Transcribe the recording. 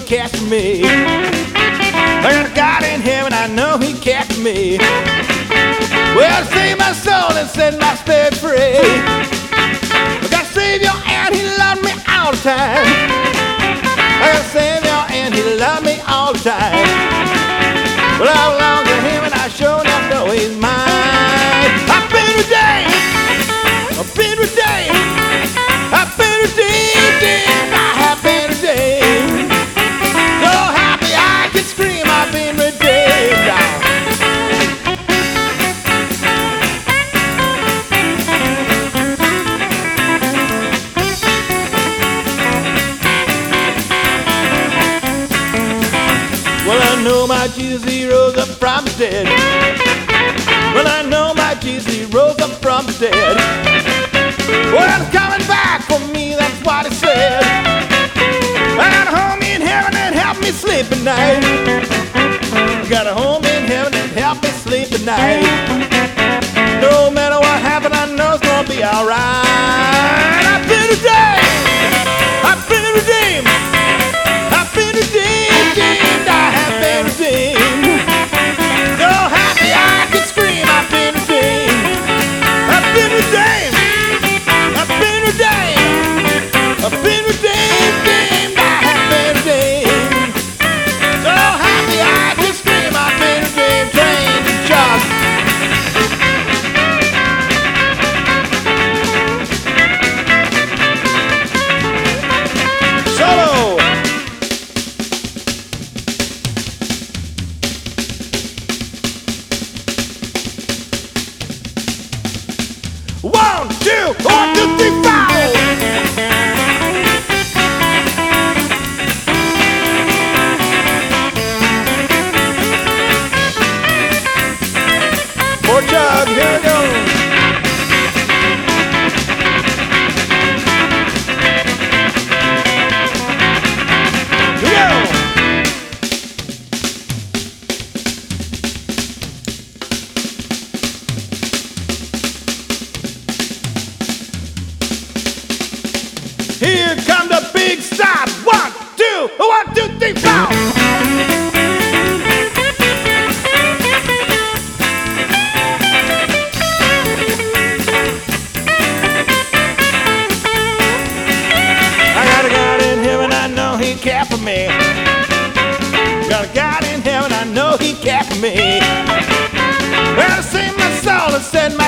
cares for me. I got a God in heaven, I know he cares for me. Well, save my soul and set my spirit free. I got a Savior and he loved me all the time. I got a Savior and he loved me all the time. Well, I belong to him and I sure enough know he's mine. I've been redeemed. I've been redeemed. I've been redeemed. I have been redeemed. So happy I can scream I've been redeemed. Well, I know my Jesus, he rose up from the dead. Well, I know my Jesus, he rose up from the dead. Well, he's coming back for me, that's what he said. I got a home in heaven that help me sleep at night. I got a home in heaven that help me sleep at night. No matter what happens, I know it's gonna be alright. I've been redeemed. I've been redeemed. I've been redeemed. I have been redeemed. So happy I can scream I've been redeemed. I've been redeemed. I've been redeemed. I've been redeemed. I have been redeemed. So happy I can scream I've been redeemed. Trained to just solo. 1, 2, 1, 2, 3, 4. More jug, here we go. Here we go. Here come the big stop. 1, 2, 1, 2, 3, 4. I got a God in heaven, I know he cares for me. Got a God in heaven, I know he cares for me. Well, I sing my soul and set